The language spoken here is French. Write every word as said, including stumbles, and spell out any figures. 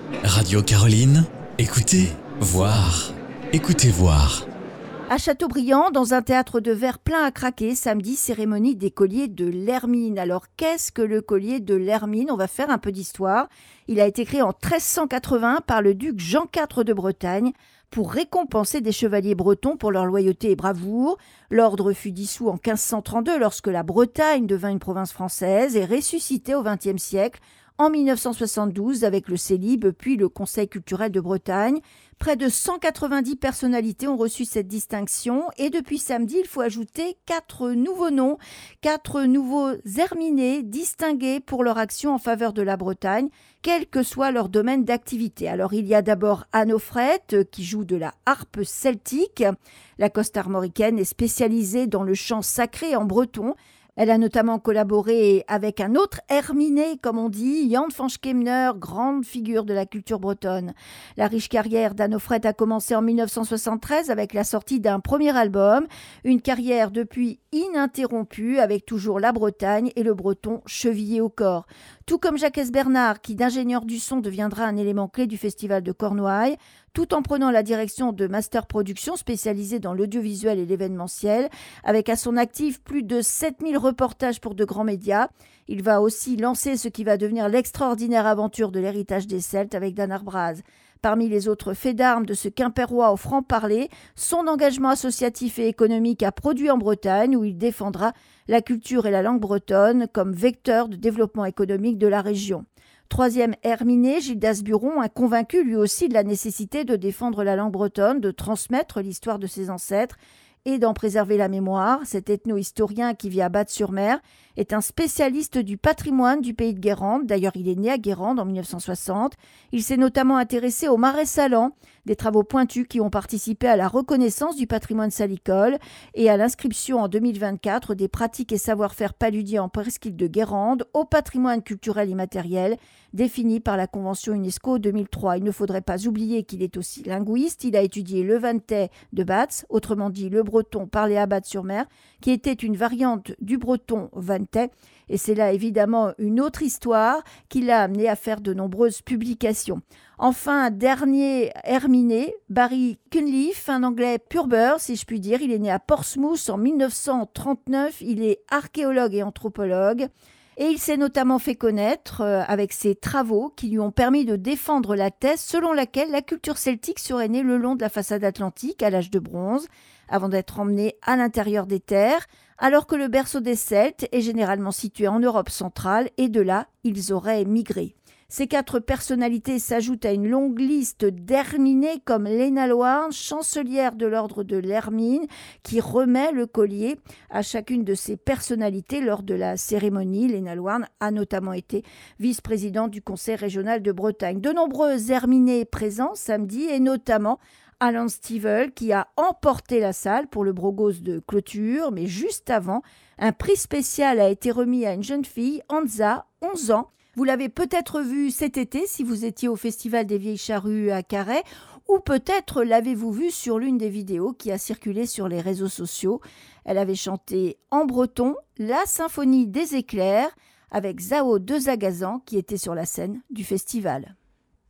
Radio Caroline, écoutez, voir, écoutez voir. À Châteaubriand, dans un théâtre de verre plein à craquer, samedi, cérémonie des colliers de l'Hermine. Alors, qu'est-ce que le collier de l'Hermine ? On va faire un peu d'histoire. Il a été créé en treize cent quatre-vingts par le duc Jean quatre de Bretagne pour récompenser des chevaliers bretons pour leur loyauté et bravoure. L'ordre fut dissous en quinze cent trente-deux lorsque la Bretagne devint une province française et ressuscité au vingtième siècle en mille neuf cent soixante-douze avec le Célib puis le Conseil culturel de Bretagne. Près de cent quatre-vingt-dix personnalités ont reçu cette distinction et depuis samedi, il faut ajouter quatre nouveaux noms, quatre nouveaux herminés distingués pour leur action en faveur de la Bretagne, quel que soit leur domaine d'activité. Alors il y a d'abord Anne Offrette qui joue de la harpe celtique. La coste-armoricaine est spécialisée dans le chant sacré en breton. Elle a notamment collaboré avec un autre herminé, comme on dit, Jan van Schemner, grande figure de la culture bretonne. La riche carrière d'Anne Offrette a commencé en mille neuf cent soixante-treize avec la sortie d'un premier album, une carrière depuis ininterrompue avec toujours la Bretagne et le breton chevillé au corps. Tout comme Jacques Bernard, qui d'ingénieur du son deviendra un élément clé du festival de Cornouailles, tout en prenant la direction de Master Productions spécialisée dans l'audiovisuel et l'événementiel, avec à son actif plus de sept mille reportages pour de grands médias. Il va aussi lancer ce qui va devenir l'extraordinaire aventure de l'héritage des Celtes avec Dan Arbraz. Parmi les autres faits d'armes de ce Quimpérois au franc-parler, son engagement associatif et économique a produit en Bretagne où il défendra la culture et la langue bretonne comme vecteur de développement économique de la région. Troisième herminé, Gildas Buron, a convaincu lui aussi de la nécessité de défendre la langue bretonne, de transmettre l'histoire de ses ancêtres et d'en préserver la mémoire. Cet ethno-historien qui vit à Batte-sur-Mer est un spécialiste du patrimoine du pays de Guérande. D'ailleurs, il est né à Guérande en mille neuf cent soixante. Il s'est notamment intéressé au marais salant, des travaux pointus qui ont participé à la reconnaissance du patrimoine salicole et à l'inscription en deux mille vingt-quatre des pratiques et savoir-faire paludiers en presqu'île de Guérande au patrimoine culturel immatériel défini par la Convention UNESCO deux mille trois. Il ne faudrait pas oublier qu'il est aussi linguiste. Il a étudié le vantais de Batz, autrement dit le breton parlé à Batte-sur-Mer, qui était une variante du breton vantais. Et c'est là évidemment une autre histoire qui l'a amené à faire de nombreuses publications. Enfin, dernier herminé, Barry Cunliffe, un anglais pur beurre, si je puis dire. Il est né à Portsmouth en mille neuf cent trente-neuf. Il est archéologue et anthropologue. Et il s'est notamment fait connaître euh, avec ses travaux qui lui ont permis de défendre la thèse selon laquelle la culture celtique serait née le long de la façade atlantique à l'âge de bronze, avant d'être emmenée à l'intérieur des terres, alors que le berceau des Celtes est généralement situé en Europe centrale et de là, ils auraient migré. Ces quatre personnalités s'ajoutent à une longue liste d'herminés comme Léna Loarn, chancelière de l'ordre de l'Hermine, qui remet le collier à chacune de ces personnalités lors de la cérémonie. Léna Loarn a notamment été vice-présidente du Conseil régional de Bretagne. De nombreux herminés présents samedi et notamment Alan Stivell qui a emporté la salle pour le brogos de clôture, mais juste avant, un prix spécial a été remis à une jeune fille, Anza, onze ans. Vous l'avez peut-être vu cet été si vous étiez au Festival des Vieilles Charrues à Carhaix, ou peut-être l'avez-vous vu sur l'une des vidéos qui a circulé sur les réseaux sociaux. Elle avait chanté en breton la symphonie des éclairs avec Zao de Zagazan qui était sur la scène du festival.